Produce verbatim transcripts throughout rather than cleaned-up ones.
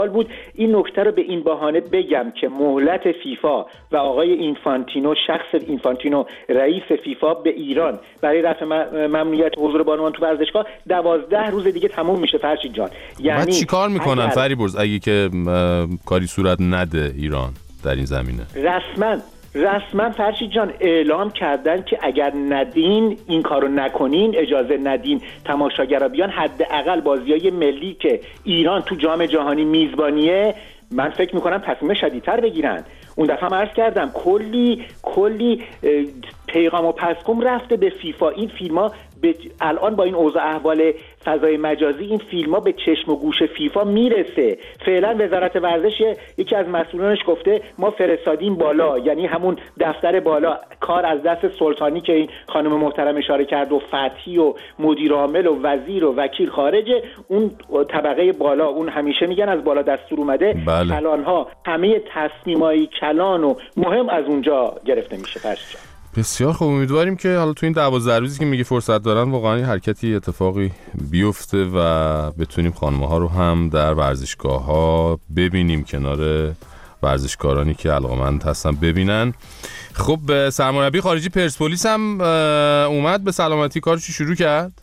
بود. این نکته رو به این بهانه بگم که مهلت فیفا و آقای اینفانتینو، شخص اینفانتینو رئیس فیفا، به ایران برای رفع ممنوعیت حضور بانوان تو ورزشگاه دوازده روز دیگه تموم میشه فرشید جان. یعنی بعد چیکار میکنن فریبرز اگه که کاری صورت نده ایران در این زمینه؟ رسما رسما فرشید جان اعلام کردن که اگر ندین این کارو نکنین، اجازه ندین تماشاگرها بیان، حداقل بازیای ملی که ایران تو جام جهانی میزبانیه، من فکر میکنم تصمیم شدیدتر بگیرن. اون دفعه هم عرض کردم کلی کلی پیغام و پسخم رفته به فیفا. این فیلم‌ها به الان با این اوضاع احوال فضای مجازی این فیلم‌ها به چشم و گوش فیفا میرسه. فعلا وزارت ورزش یکی از مسئولانش گفته ما فرستادیم بالا، یعنی همون دفتر بالا، کار از دست سلطانی که این خانم محترم اشاره کرد و فتحی و مدیر عامل و وزیر و وکیل خارجه، اون طبقه بالا، اون همیشه میگن از بالا دستور اومده. بله. کلان‌ها همه تصمیمای کلان و مهم از اونجا گرفته میشه. فرشید بسیار خوب، امیدواریم که حالا تو این دوازده روزی که میگه فرصت دارن واقعا حرکتی اتفاقی بیفته و بتونیم خانم‌ها رو هم در ورزشگاه‌ها ببینیم کنار ورزشکارانی که علاقه‌مند هستن ببینن. خب سرمربی خارجی پرسپولیس هم اومد به سلامتی کارش شروع کرد.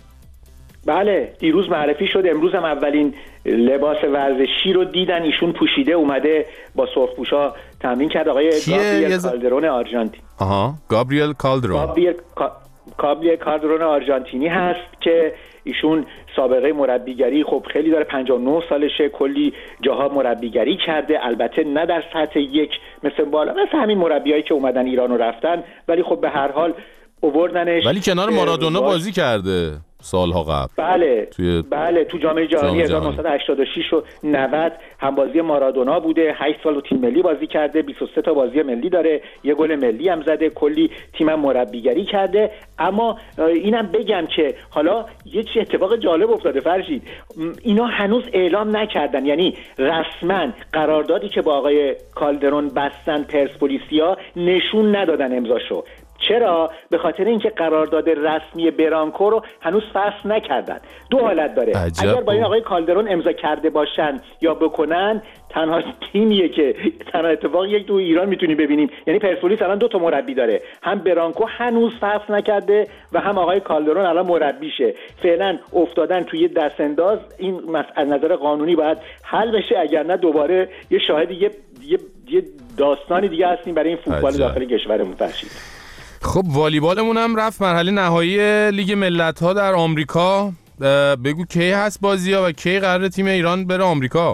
بله دیروز معرفی شد، امروز هم اولین لباس ورزشی رو دیدن ایشون پوشیده اومده با سرخپوشا تمرین کرد. آقای گابریل ز... کالدرون آرژانتین. آها گابریل کالدرون. گابریل گابریل کالدرون آرژانتینی هست که ایشون سابقه مربیگری خب خیلی داره، پنجاه و نه سالشه، کلی جاها مربیگری کرده، البته نه در سطح یک مثل بالا مثل همین مربیایی که اومدن ایران و رفتن، ولی خب به هر حال آوردنش. ولی کنار مارادونا بازی کرده سالها قبل. بله توی بله تو جام جهانی هزار و نهصد و هشتاد و شش و نود هم بازی مارادونا بوده، هشت سال تو تیم ملی بازی کرده، بیست و سه تا بازی ملی داره، یه گل ملی هم زده، کلی تیم هم مربیگری کرده. اما اینم بگم که حالا یه چیز اتفاق جالب افتاده فرشید، اینا هنوز اعلام نکردن، یعنی رسما قراردادی که با آقای کالدرون بستن پرسپولیسیا نشون ندادن امضاشو. چرا؟ به خاطر اینکه قرارداد رسمی برانکو رو هنوز فصل نکردن. دو حالت داره، اگر با این آقای کالدرون امضا کرده باشن یا بکنن، تنها تیمیه که تنها اتفاق یک دو ایران میتونی ببینیم، یعنی پرسپولیس الان دو تا مربی داره، هم برانکو هنوز فصل نکرده و هم آقای کالدرون الان مربیشه. فعلا افتادن توی دست انداز. این از نظر قانونی باید حل بشه، اگر نه دوباره یه شاهد یه یه داستانی دیگه هستیم برای این فوتبال داخل کشورمون. فرشید خب والیبالمون هم رفت مرحله نهایی لیگ ملت‌ها در آمریکا. بگو کی هست بازی‌ها و کی قراره تیم ایران بره آمریکا؟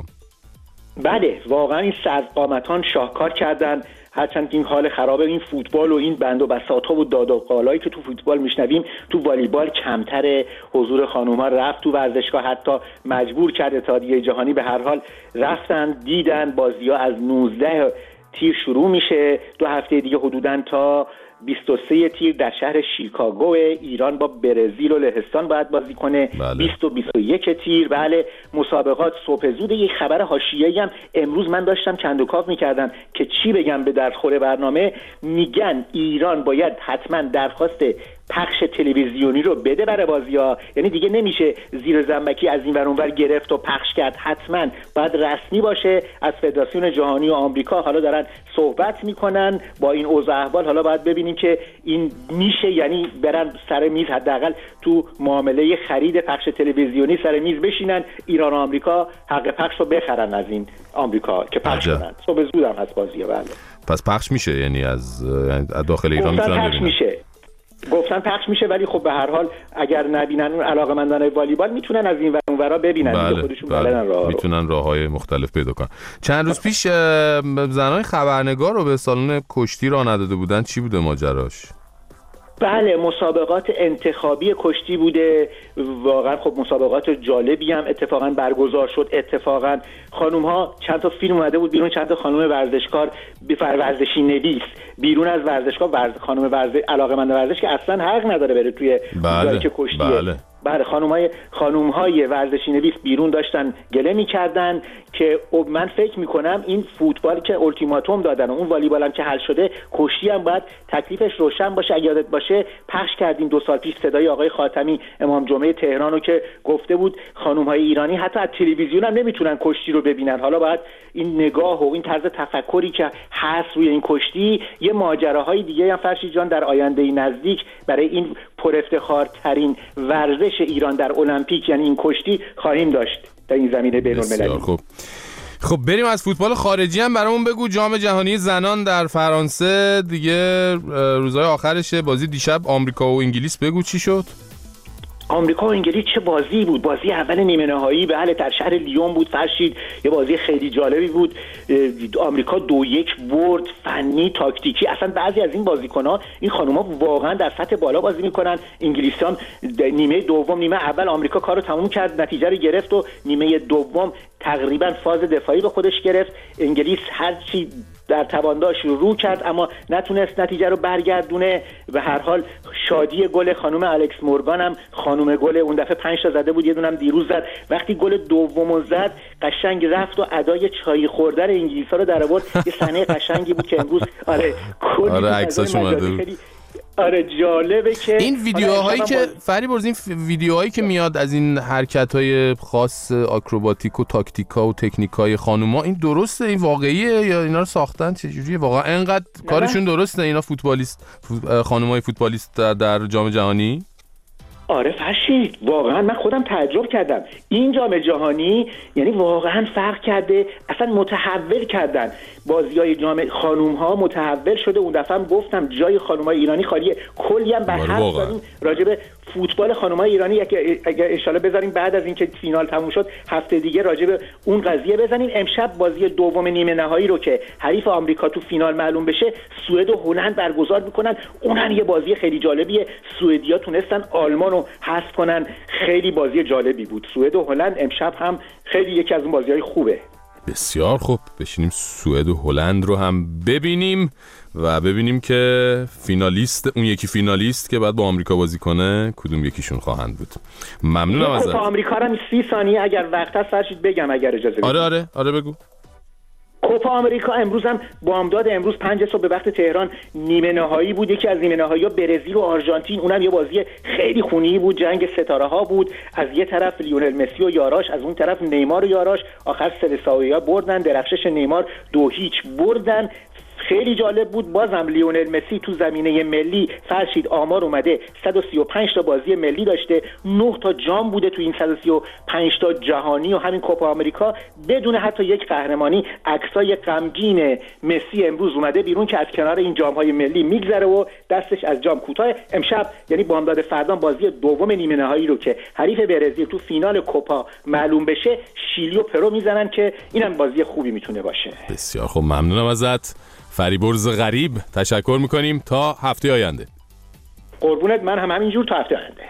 بله واقعا این سرقامتان شاهکار کردن، هرچند این حال خراب این فوتبال و این بند و بساط‌ها و داد و قالایی که تو فوتبال میشنویم، تو والیبال کمتر حضور خانوما رفت تو ورزشگاه، حتی مجبور کرد اتحادیه جهانی. به هر حال رفتن دیدن بازی‌ها از نوزده تیر شروع میشه، دو هفته دیگه حدوداً تا بیست و سه تیر در شهر شیکاگو ایران با برزیل و لهستان باید بازی کنه. بله. بیست و بیست و یک تیر. بله مسابقات صبح زود. یک خبر حاشیه‌ای هم امروز من داشتم کندوکاو میکردم که چی بگم به درخور برنامه، میگن ایران باید حتما درخواست پخش تلویزیونی رو بده برای بازی‌ها، یعنی دیگه نمیشه زیر زنبکی از این ور اون ور گرفت و پخش کرد، حتما باید رسمی باشه از فدراسیون جهانی و آمریکا. حالا دارن صحبت میکنن با این اوضاع احوال، حالا باید ببینیم که این میشه، یعنی برن سر میز، حداقل تو معامله خرید پخش تلویزیونی سر میز بشینن، ایران و آمریکا حق پخش رو بخرن از این آمریکا که پخش کنن. صبح زود هم هست بازی‌ها. بله پس پخش میشه، یعنی از داخل ایران میتونن ببینن. میشه گفتن پخش میشه، ولی خب به هر حال اگر نبینن اون علاقه‌مندان والیبال میتونن از این ور اون ورا ببینن. بله، خودشون بله. بلدن راه میتونن راههای مختلف پیدا کنن. چند روز پیش زنای خبرنگار رو به سالن کشتی راه نداده بودن، چی بوده ماجراش؟ بله مسابقات انتخابی کشتی بوده، واقعا خب مسابقات جالبی هم اتفاقا برگزار شد. اتفاقا خانوم ها چند تا فیلم اومده بود بیرون، چند تا خانم ورزشکار ورزشی نویس بیرون از ورزشگاه، ورز خانم ورزش علاقه‌مند ورزش که اصلا حق نداره بره توی بله، که کشتیه. بله. بعد خانم‌های خانم‌های ورزشی نویس بیرون داشتن گله می‌کردن که من فکر می‌کنم این فوتبال که التیماتوم دادن و اون والیبال هم که حل شده، کشتی هم باید تکلیفش روشن باشه. اگه یادت باشه پخش کردیم دو سال پیش صدای آقای خاتمی امام جمعه تهران رو که گفته بود خانم‌های ایرانی حتی از تلویزیون هم نمیتونن کشتی رو ببینن. حالا باید این نگاه و این طرز تفکری که هست روی این کشتی یه ماجراهای دیگه هم فرشید جان در آینده نزدیک برای این پر افتخارترین ورزش ایران در المپیک یعنی این کشتی خواهیم داشت در این زمینه بین‌المللی. خب خب بریم از فوتبال خارجی هم برامون بگو. جام جهانی زنان در فرانسه دیگه روزهای آخرشه، بازی دیشب آمریکا و انگلیس، بگو چی شد؟ آمریکا و انگلیس چه بازی بود. بازی اول نیمه نهایی بله در شهر لیون بود فرشید، یه بازی خیلی جالبی بود. آمریکا دو یک برد، فنی تاکتیکی. اصلا بعضی از این بازیکن‌ها این خانوما واقعا در سطح بالا بازی میکنن. انگلیسیان نیمه دوم، نیمه اول آمریکا کارو تموم کرد، نتیجه رو گرفت و نیمه دوم تقریبا فاز دفاعی به خودش گرفت. انگلیس هر چی در توانداش رو کرد اما نتونست نتیجه رو برگردونه. به هر حال شادی گل خانم الکس مورگان هم خانم گل اون دفعه پنج تا زده بود، یه دونم دیروز زد. وقتی گل دومو زد قشنگ رفت و ادای چای خوردن انگلیس‌ها رو در آورد. یه صحنه قشنگی بود که امروز آره کلی آره عکساش اومده. آره جالبه که این ویدیوهایی که فریبرز این ویدیوهایی که میاد از این حرکت‌های خاص آکروباتیک و تاکتیکا و تکنیکای خانوما، این درسته؟ این واقعیه یا اینا رو ساختن؟ چجوریه واقعا اینقدر کارشون درسته اینا فوتبالیست خانمای فوتبالیست در جام جهانی؟ آره فرشید واقعا من خودم تعجب کردم. این جام جهانی یعنی واقعا فرق کرده، اصلا متحول کردن بازیای جام خانوم ها، متحول شده. اون دفعه هم گفتم جای خانوم های ایرانی خالیه. کلی هم بحث داریم راجع به فوتبال خانوم های ایرانی، اگه اگه ان شاءالله بذاریم بعد از اینکه فینال تموم شد هفته دیگه راجع به اون قضیه بزنیم. امشب بازی دوم نیمه نهایی رو که حریف آمریکا تو فینال معلوم بشه سوئد و هلند برگزار میکنن. اونن یه بازی خیلی جالبیه. سوئدیا تونستن آلمان رو حذف کنن، خیلی بازی جالبی بود. سوئد و هلند امشب هم خیلی یکی از اون بازی‌های خوبه. بسیار خوب، بشینیم سوئد و هلند رو هم ببینیم و ببینیم که فینالیست اون یکی فینالیست که بعد با آمریکا بازی کنه کدوم یکیشون خواهند بود. ممنونم ازت. کوپا آمریکا رو سی ثانیه اگر وقت هست فرشید بگم اگر اجازه بدید. آره آره آره بگو. کوپا آمریکا امروز هم بامداد امروز پنج صبح به وقت تهران نیمه نهایی بود. یکی از نیمه نهایی‌ها برزیل و آرژانتین، اونم یه بازی خیلی خونی بود، جنگ ستاره ها بود. از یه طرف لیونل مسی و یاراش، از اون طرف نیمار و یاراش. آخر سلساویا بردن، درخشش نیمار دو هیچ بردن. خیلی جالب بود. بازم لیونل مسی تو زمینه ملی فرشید آمار اومده صد و سی و پنج تا بازی ملی داشته، نه تا جام بوده تو این صد و سی و پنج تا جهانی و همین کوپا آمریکا بدون حتی یک قهرمانی. عکسای غمگین مسی امروز اومده بیرون که از کنار این جام‌های ملی میگذره و دستش از جام کوتاه. امشب یعنی بامداد فردا بازی دوم نیمه نهایی رو که حریف برزیل تو فینال کوپا معلوم بشه، شیلی و پرو میزنن که اینم بازی خوبی میتونه باشه. بسیار خب، ممنونم ازت فریبرز غریب. تشکر میکنیم تا هفته آینده. قربونت، من هم همینجور تا هفته آینده.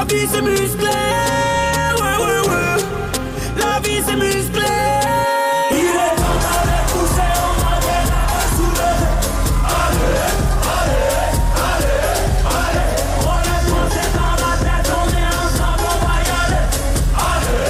vie c'est musclé, ouais ouais ouais. La vie c'est musclé. Il est temps d'aller pousser, on va bien la soulever. Allez, allez, allez, allez. On est posé dans la tête, on est ensemble, on va y aller. Allez,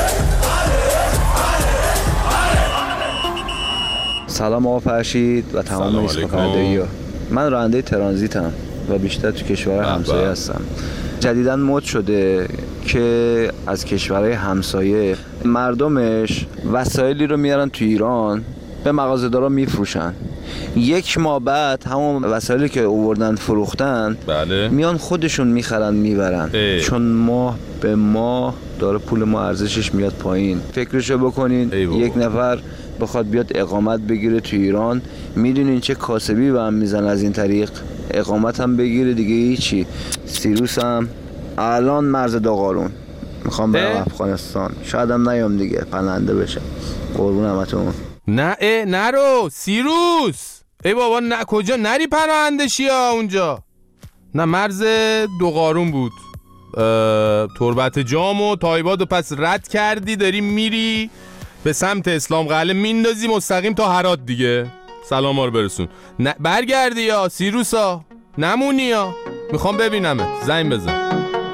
allez, allez, allez. سلام آقا فرشید و تمام ایستگاه‌ها. من راننده ترانزیتم و بیشتر تو کشورهای همسایه هستم. جدیداً مد شده که از کشورهای همسایه مردمش وسایلی رو میارن تو ایران به مغازه‌دارا میفروشن. یک ماه بعد همون وسایلی که آوردن فروختن بله. میان خودشون میخرن میبرن ای. چون ماه به ماه داره پول ما ارزشش میاد پایین. فکرشو بکنین یک نفر بخواد بیاد اقامت بگیره تو ایران، میدونین چه کاسبی به هم میزن از این طریق. اقامت هم بگیره دیگه هیچی. سیروس هم الان مرز داغارون میخوام برم افغانستان، شاید هم نیام دیگه پناهنده بشم. قربون همتون. نه اه نرو سیروس. ای بابا نه کجا نری پناهنده شی اونجا. نه مرز داغارون بود. تربت جام و تایباد و پس رد کردی داری میری به سمت اسلام قلعه میندازی مستقیم تا هرات دیگه. سلام ها رو برسون. نه برگردی یا سیروسا نمونی یا میخوام ببینمت. زنگ بزن.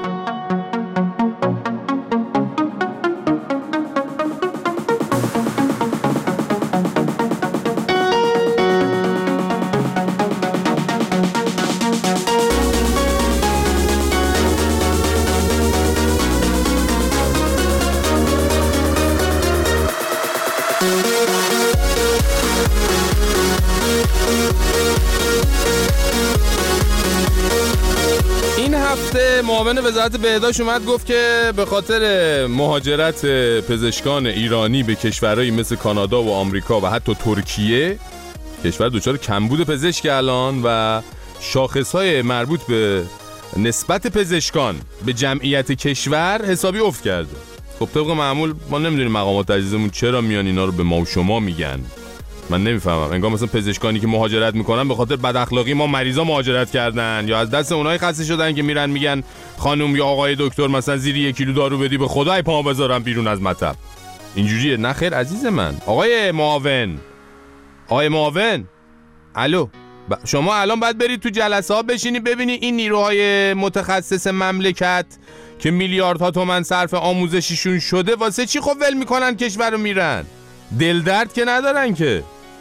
معاون وزارت بهداشت اومد گفت که به خاطر مهاجرت پزشکان ایرانی به کشورهایی مثل کانادا و آمریکا و حتی ترکیه، کشور دچار کمبود پزشک الان و شاخصهای مربوط به نسبت پزشکان به جمعیت کشور حسابی افت کرده. خب طبق معمول ما نمیدونیم مقامات عزیزمون چرا میان اینا رو به ما و شما میگن. من نمیفهمم. انگار مثلا پزشکانی که مهاجرت میکنن به خاطر بد اخلاقی ما مریضا مهاجرت کردن یا از دست اونایی خسته شدن که میرن میگن خانم یا آقای دکتر مثلا زیر یک کیلو دارو بدی به خدای پا بذارم بیرون از مطب. اینجوریه. نه خیر عزیز من. آقای معاون آقای معاون الو ب... شما الان باید برید تو جلسه ها بشینی ببینی این نیروهای متخصص مملکت که میلیاردها تومان صرف آموزشیشون شده واسه چی خب ول میکنن کشور رو میرن. دل درد که ندارن که.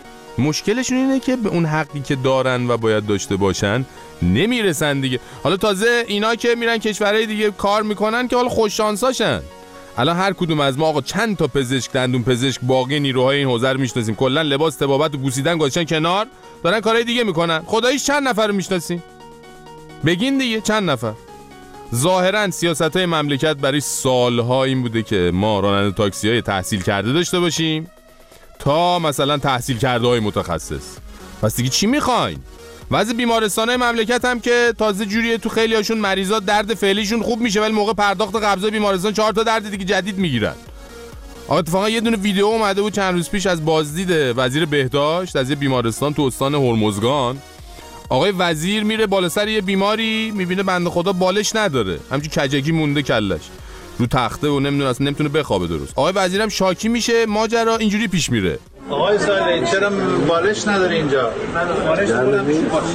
مشکلشون اینه که به اون حقی که دارن و باید داشته باشن نمیرسن دیگه. حالا تازه اینا که میرن کشورهای دیگه کار میکنن که حالا خوش شانساشن. الان هر کدوم از ما آقا چند تا پزشک دندون پزشک باقی نیروهای این حوزه رو میشناسیم. کلا لباس طبابت و بوسیدن گذاشتن کنار دارن کارهای دیگه میکنن. خداییش چند نفر رو میشناسیم؟ بگین دیگه چند نفر؟ ظاهرا سیاست‌های مملکت برای سالها این بوده که ما راننده تاکسی‌های تحصیل کرده داشته باشیم تا مثلا تحصیل کرده های متخصص. پس دیگه چی میخواین؟ وضع بیمارستان‌های مملکت هم که تازه جوریه تو خیلی هاشون مریضا درد فعلیشون خوب میشه ولی موقع پرداخت قبضای بیمارستان چهار تا درد دیگه جدید میگیرن. آقا اتفاقا یه دونه ویدیو اومده بود چند روز پیش از بازدید وزیر بهداشت از یه بیمارستان تو استان هرمزگان. آقای وزیر میره بالا سر یه بیماری میبینه بنده خدا بالش نداره، همچین کجکی مونده کلش رو تخته و نمیدونه اصلا نمیتونه بخوابه درست. آقای وزیرم شاکی میشه، ماجرا اینجوری پیش میره. آقای ساله چرا بالش نداره اینجا؟ بالش نداره.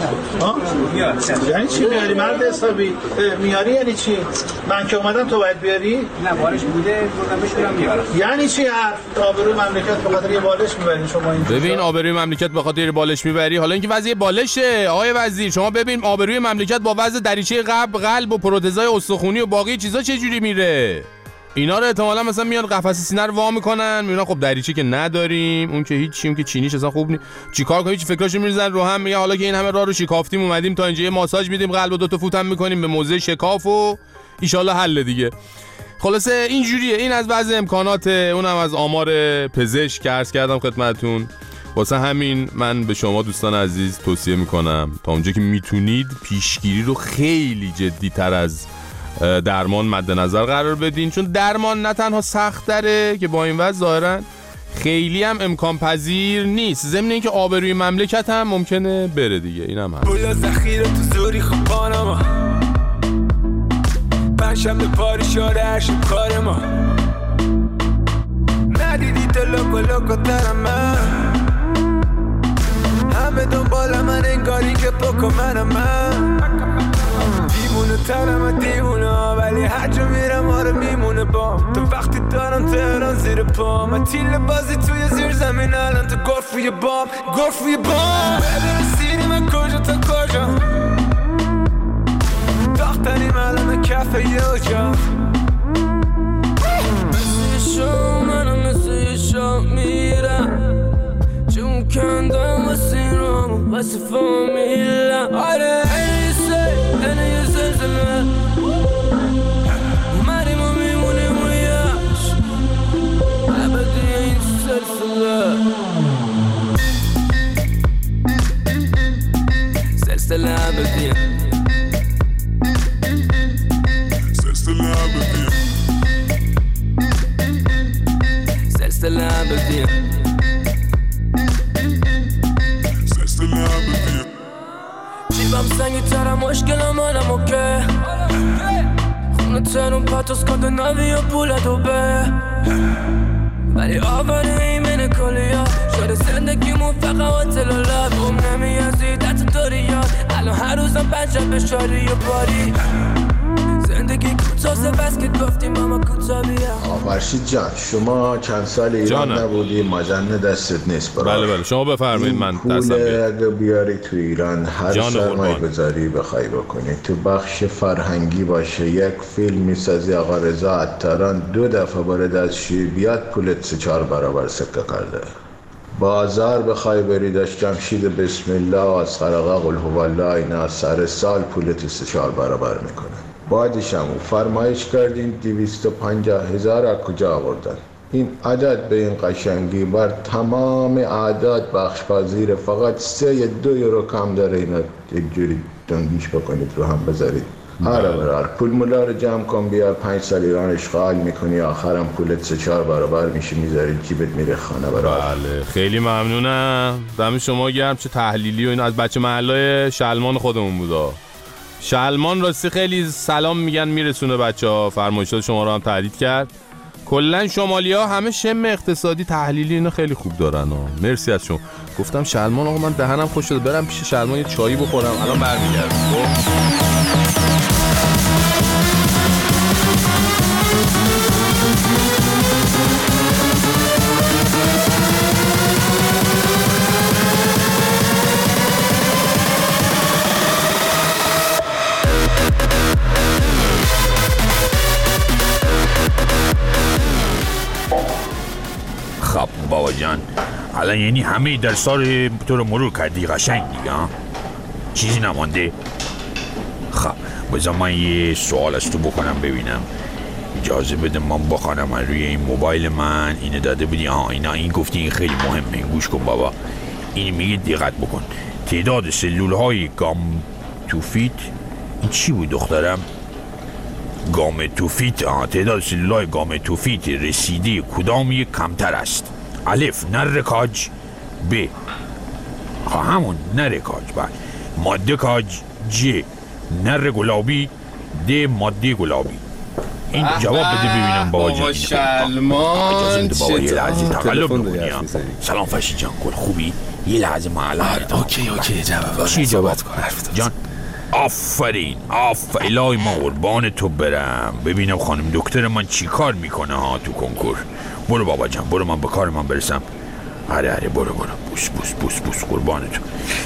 ها؟ یعنی چی میاری مرد حسابی؟ میاری یعنی چی؟ من که اومدم تو باید بیاری؟ نه بالش بوده بردم بشورم میارم. یعنی چی حرف؟ آبروی مملکت به خاطر یه بالش میبری شما اینجا؟ ببین آبروی مملکت به خاطر بالش میبری. حالا اینکه وضعیت بالشه آقای وزیر شما ببین آبروی مملکت با وضع دریچه قلب قلب و پروتزای استخونی و باقی چیزا چه جوری میره؟ اینا رو احتمالاً مثلا میان قفس سینه رو وا میکنن میبینن خب دریچه که نداریم اون که هیچیم که چینیش اصلا خوب نی چیکار کنیم؟ هیچ فکراشو میریزن رو هم. میگه حالا که این همه راه رو شکافتیم اومدیم تا اینجا یه ماساژ میدیم قلب و دو تا فوتم میکنیم به موضع شکاف و ان شاءالله حل دیگه. خلاصه اینجوریه. این از بعضی امکانات، اونم از آمار پزشک که عرض کردم خدمتتون. واسه همین من به شما دوستان عزیز توصیه میکنم تا اونجا که میتونید پیشگیری رو خیلی جدی‌تر از درمان مد نظر قرار بدین، چون درمان نه تنها سخت داره که با این وضع ظاهرا خیلی هم امکان پذیر نیست، ضمن اینکه آبروی مملکت هم ممکنه بره دیگه. اینم هست. بولا ذخیره تو زوری خوبانم پنج باشم به پاری شاره هر شب کار ما ندیدی تو لوکو لوکو ترم من همه دنبال من انگاری که پوکو منم من دیوونه ترم دیوونه ولی هر جا میرم آره میمونه بام تو وقتی دارم تهران زیر پام من تیل بازی توی زیر زمین الان تو گرف روی بام گرف روی بام بدرسیدی من کجا تا کجا داختریم الان کف یه جا مثل شو منم مثل شو میرم چون کندم واسه رام واسه فامیلم آره ایسه دنه یه زلزله اومدیم و میمونیم و یاش عبدی این سلسله سلسله عبدی سلسله عبدی سلسله عبدی جیبم سنگی ترم مشکلم آدم اوکه خونه ترون پاتوس کنده نوی و پول دوبه ولی آواره ایمن کلیا شده زندگیمون فقط هتل و لب اون نمیازی دست داریان الان هر روزم پنجم به شاری و باری زندگی کوتاه بس که گفتیم ماما کوتاه بیا. فرشید جان شما چند سال ایران نبودی مجنه دستت نیست برای بله بله شما بفرمایید من دستم بیاد اگه بیاری تو ایران هر سرمایه گذاری بخوای بکنی تو بخش فرهنگی باشه یک فیلم میسازی آقا رضا عطاران دو دفعه باره دستشویی بیاد پولت سه چهار برابر سکه کرده بازار بخوای بری داشت جمشید بسم الله و از خرقه قل هو الله اینا سر سال پولت سه چهار برابر میکنه بعدش هم فرمایش کردین دویست و پنجاه هزار از کجا آوردن این عدد به این قشنگی بر تمام اعداد بخش پذیره فقط سه دو یورو کم داره اینا یک جوری دنگیش بکنید رو هم بذارید هر برار پول مولا رو جمع کن بیار پنج سال ایران اشغال میکنی آخرم پولت سه چهار برابر میشه میذارید جیبت میره خانه برار بله خیلی ممنونم دم شما گرم چه تحلیلی و این از بچه محلای شلمان خودمون بودا شلمان راستی خیلی سلام میگن میرسونه بچه‌ها فرمایشات شما رو هم تایید کرد کلا شمالی‌ها همه شم اقتصادی تحلیلی اینو خیلی خوب دارن ها مرسی از شما گفتم شلمان آقا من دهنم خوش شده برم پیش شلمان یه چایی بخورم الان برمیگردم خب بابا جان الان یعنی همه درس‌ها رو تو رو مرور کردی قشنگ دیگه ها چیزی نمانده خب بذار من یه سوال از تو بکنم ببینم اجازه بده من بخوانم روی این موبایل من اینو داده بودی آها اینا این گفتی این خیلی مهمه گوش کن بابا این میگه دقت بکن تعداد سلول‌های گام توفیت این چی بود دخترم گامتوفیت تعداد سلولای گامتوفیت رسیده کدام یک کمتر است الف نرکاج ب همون نرکاج بعد ماده کاج ج نر گلابی د ماده گلابی این جواب بده ببینم بابا جان شلمان چطور سلام فرشید جان کل خوبی یه لحظه ما الان اوکی اوکی جواب چی جواب جان آفرین آفرین الهی ما قربان تو برم ببینم خانم دکتر من چی کار میکنه ها تو کنکور برو بابا جان برو من به کار من برسم آره آره برو برو بوس بوس بوس بوس قربان تو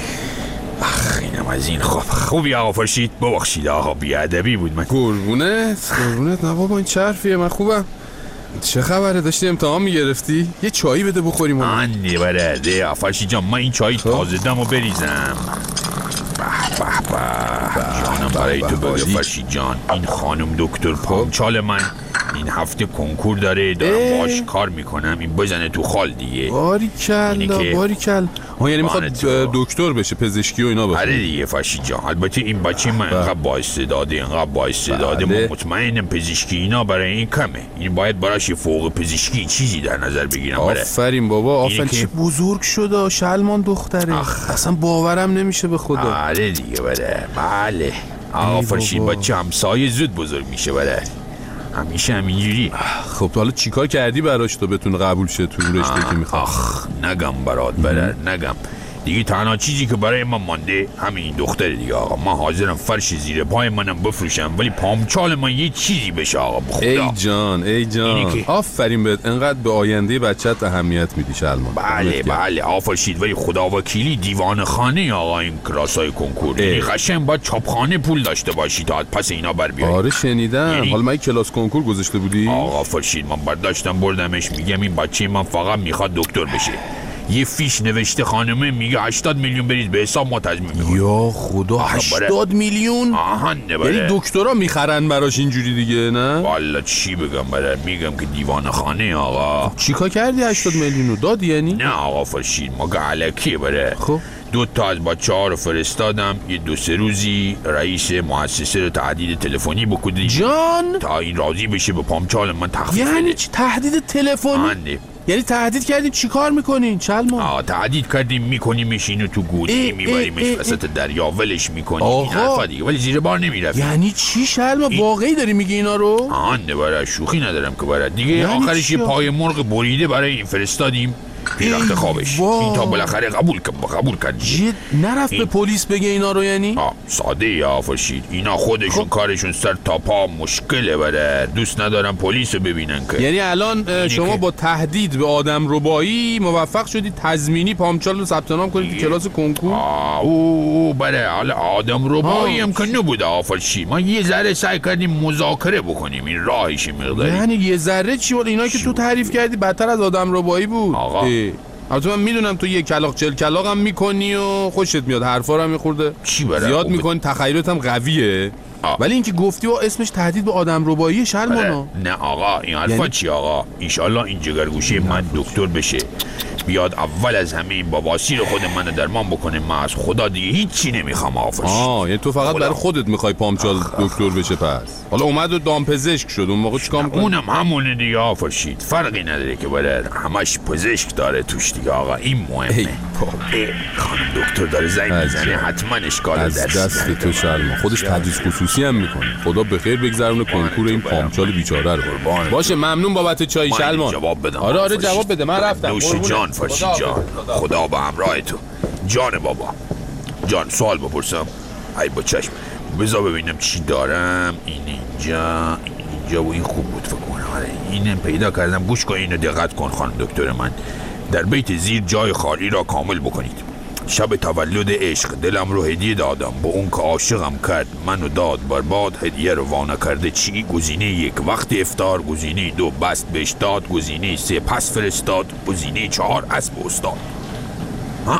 اخ اینم از این خوب خوبی آقا فرشید ببخشید آقا بیادبی بود من قربونت قربونت نه بابا این چه حرفیه من خوبم چه خبره داشتی امتحان میگرفتی یه چایی بده بخوریم آنی برده فرشید جان من این چای تازه دمو بریزم به به به جانم برای تو بگه فرشید جان این خانم دکتر پامچال من این هفته کنکور داره دارم باش کار میکنم این بزنه تو خال دیگه باریکلا باریکلا ها یعنی میخواد دکتر بشه پزشکی و اینا بخونه آره دیگه فرشید جان البته این بچه من اینقدر با استعداده اینقدر با استعداده من مطمئنم پزشکی اینا برای این کمه این باید براش فوق پزشکی چیزی در نظر بگیرم آفرین بابا آفرین چه بزرگ شده شلمان دختره اصلا باورم نمیشه به خدا آره دیگه بله بله آقا فرشید بچه همسایه زود بزرگ میشه برد، همیشه همینجوری. خب تو حالا چیکار کردی براش تا بتونه قبول شه تو رشته که میخواد؟ آخ نگم برات برد، نگم دیگه. تنها چیزی که برای من مانده همین دختره دیگه آقا. من حاضرم فرش زیر پای منم بفروشم ولی پامچال من یه چیزی بشه آقا، بخدا. ای جان ای جان آفرین بهت، انقدر به آینده بچت اهمیت میدی شلمان. بله بله آفرشید، ولی خدا وکیلی دیوان خانه آقا این کلاسای کنکور. یعنی قشنگ باید چاپخانه پول داشته باشی تا پس اینا بر بیاری. آره شنیدم. یعنی... حالا من کلاس کنکور گذاشته بودی؟ آقا فرشید من برداشتم بردمش، میگم این بچه من فقط میخواد دکتر بشه. یه فیش نوشته خانمه میگه هشتاد میلیون برید به حساب ما تضمین میکنیم. یا خدا هشتاد میلیون؟ آهان نبره. یعنی دکترا میخرن براش اینجوری دیگه نه؟ والا چی بگم بره، میگم که دیوان خانه آقا. چیکار کردی هشتاد میلیونو دادی یعنی؟ نه آقا فرشید ما علکی بره. خب دو تا از بچه‌ها رو فرستادم یه دو سه روزی رئیس مؤسسه رو تهدید تلفنی بکنید جان تا این راضی بشه به پامچال من تخفیف بده. یعنی چی تهدید تلفنی؟ آنده. یعنی تهدید کردین چیکار میکنین چلمان؟ آه تهدید کردیم میکنیمش اینو تو گودی میبریمش وسط دریا ولش میکنیم. آقا این دیگه ولی زیر بار نمیرفت. یعنی چی شلمان؟ این... واقعی داری میگی اینا رو؟ آنده برای شوخی ندارم که برای دیگه. یعنی آخرش یه پای مرغ بریده برای این فرستادیم پیرخت خوابش. این تا بالاخره قبول قبول کرد. جد نرفت به پلیس بگه اینا رو یعنی؟ آه ساده یا فرشید اینا خودشون خب. کارشون سر تا پا مشکله بره، دوست ندارن پلیس رو ببینن که. یعنی الان شما که... با تهدید به آدم ربایی موفق شدید تضمینی پامچال رو ثبت نام کنید تو کلاس کنکور؟ آه او بره حالا آدم ربایی هم که نبوده آفرشید. ما یه ذره سعی کردیم مذاکره بکنیم این راهش مقداری. یعنی یه ذره چی بود؟ اینا که تو تعریف کردی بدتر از آدم ربایی بود. آقا البته من میدونم تو یه کلاغ چل کلاغ هم میکنی و خوشت میاد، حرفا رو هم میخورده زیاد میکنی، تخیلت هم قویه. آه. ولی اینکه گفتی و اسمش تهدید به آدم ربایی شلمانا. نه آقا این حرفا یعنی... چی آقا؟ انشالله این جگرگوشه من دکتر بشه، بیاد اول از همه این باباسیر خود من درمان بکنه. من از خدا دیگه هیچی نمیخوام آفش. آه یعنی تو فقط خدا. برای خودت میخوای پامچال دکتر بشه پس؟ حالا اومد و دامپزشک شد اون موقع چیکار میکنی؟ اونم همونه دیگه آفرشید، فرقی نداره که باید همش پزشک داره توش دیگه آقا. این مهمه. ای خانم دکتر داره زنگ میزنه حتما اشکال از درس دست تو شلما. خودش تدریس خصوصی هم میکنه. خدا بخیر بگذرونه کنکور این پامچال بیچاره رو. باشه ممنون بابت چای شلمان. جواب بدم. آره آره جواب بده من رفتم. نوش جان فرشید جان. خدا به همراه تو جان بابا جان. سوال بپرسم؟ ای با چشم بذار ببینم چی دارم. این اینجا اینجا و این خوب بود فکر کنم. آره اینم پیدا کردم. گوش کن اینو دقت کن خانم دکتر من. در بیت زیر جای خالی را کامل بکنید. شب تولد عشق دلم رو هدیه دادم با اون که عاشقم کرد منو داد برباد. هدیه رو وانه کرده چی؟ گزینه یک وقت افطار، گزینه دو بست بهش داد، گزینه سه پس فرستاد، گزینه چهار اسب استاد. ها؟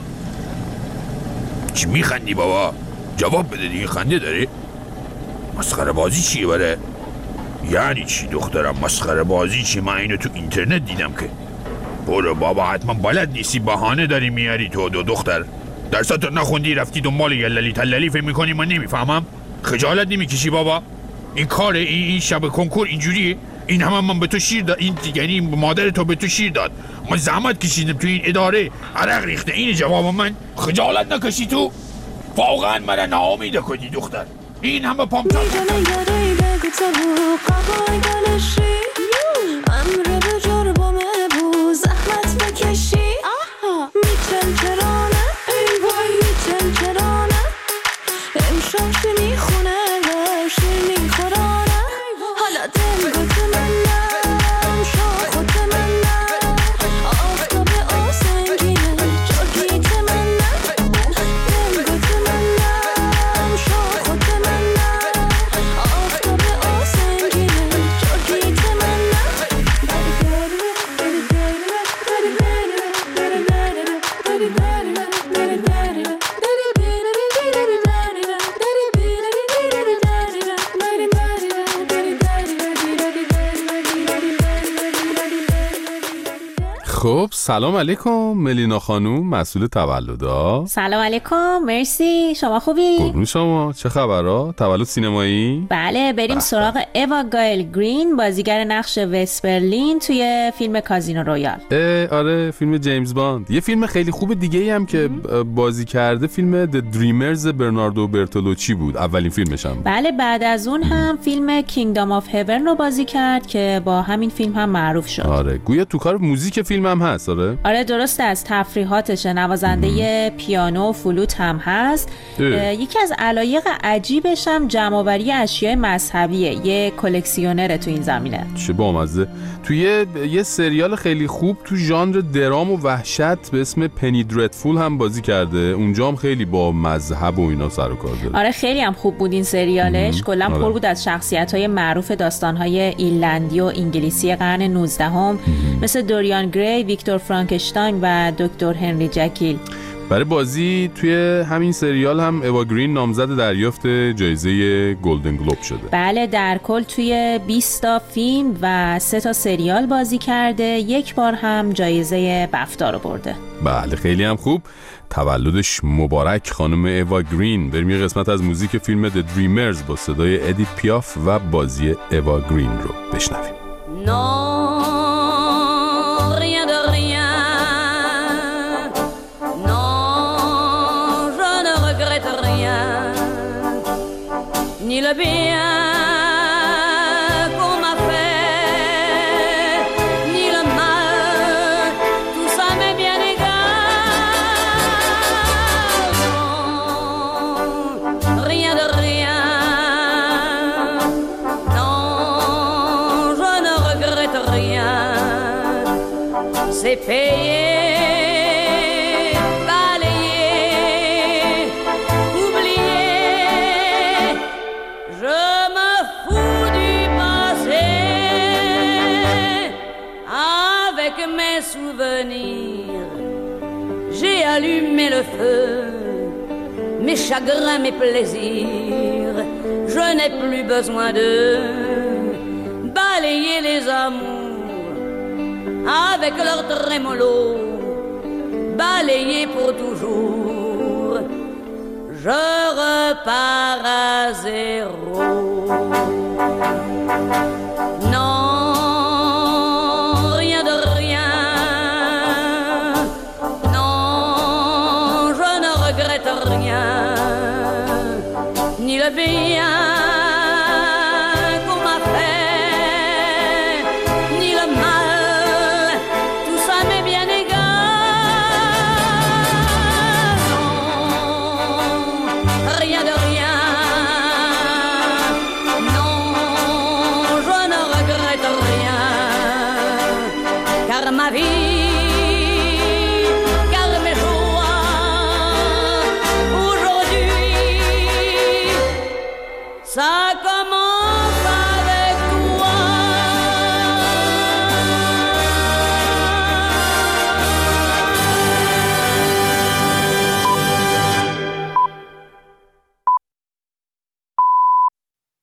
چی میخندی بابا؟ جواب بده دیگه، خنده داری؟ مسخره بازی چیه بره؟ یعنی چی دخترم مسخره بازی چی؟ من اینو تو اینترنت دیدم که. برو بابا حتما بلد نیستی، بهانه داری میاری تو دو دختر. درساتو نخوندی رفتی دنبال یللی تللی فکر میکنی من نمیفهمم؟ خجالت نمیکشی بابا؟ این کاره این, این شب کنکور اینجوریه؟ این همه من به تو شیر داد، این یعنی مادر تو به تو شیر داد. ما زحمت کشیدم تو این اداره عرق ریخته. این جواب من؟ خجالت نکشی تو؟ واقعا من ناامید کنی دختر. این همه پامپتان میچلچرانه ای وای میچلچرانه امشب میخونه شیر میخورانه حالا دل گفت منم شاخت منم آفتاب آسنگینه جاگیت منم دل گفت منم شاخت منم آفتاب آسنگینه جاگیت منم برگرد خب سلام علیکم ملینا خانوم مسئول تولدا. سلام علیکم، مرسی، شما خوبی؟ قربون شما، چه خبرها؟ تولد سینمایی؟ بله بریم سراغ اوا گایل گرین، بازیگر نقش وسپرلین توی فیلم کازینو رویال. آره فیلم جیمز باند. یه فیلم خیلی خوب دیگه ای هم که بازی کرده فیلم The Dreamers برناردو برتولوچی بود، اولین فیلمش هم. بله بعد از اون هم فیلم کینگدام آف هیون رو بازی کرد که با همین فیلم هم معروف شد. آره گویا تو کار موزیک فیلم هم هست. آره آره درسته، از تفریحاتشه، نوازنده پیانو و فلوت هم هست. یکی از علایق عجیبش هم جمع‌آوری اشیاء مذهبیه، یه کلکسیونره تو این زمینه. چه بامزه. توی یه, یه سریال خیلی خوب تو ژانر درام و وحشت به اسم پنی دردفول هم بازی کرده، اونجا هم خیلی با مذهب و اینا سر و کار داره. آره خیلی هم خوب بود این سریالش، کلا پر بود از شخصیت‌های معروف داستان‌های ایرلندی و انگلیسی قرن نوزدهم مثل دوریان گری، ویکتور فرانکشتاین و دکتر هنری جکیل. برای بازی توی همین سریال هم اوا گرین نامزد دریافت جایزه گلدن گلوب شده. بله در کل توی بیست تا فیلم و سه تا سریال بازی کرده، یک بار هم جایزه بفتا رو برده. بله خیلی هم خوب. تولدش مبارک خانم اوا گرین. بریم یه قسمت از موزیک فیلم The Dreamers با صدای ادیت پیاف و بازی اوا گرین رو بشنویم. Ni le bien qu'on m'a fait, ni le mal, tout ça m'est bien égal. Non, rien de rien. Non, je ne regrette rien. C'est payé. J'ai allumé le feu, mes chagrins, mes plaisirs. Je n'ai plus besoin de balayer les amours avec leur trémolo, balayer pour toujours. Je repars à zéro. Non. Ni le bien qu'on m'a fait, ni le mal, tout ça m'est bien égal. Non, rien de rien. Non, je ne regrette rien, car ma vie ça commence.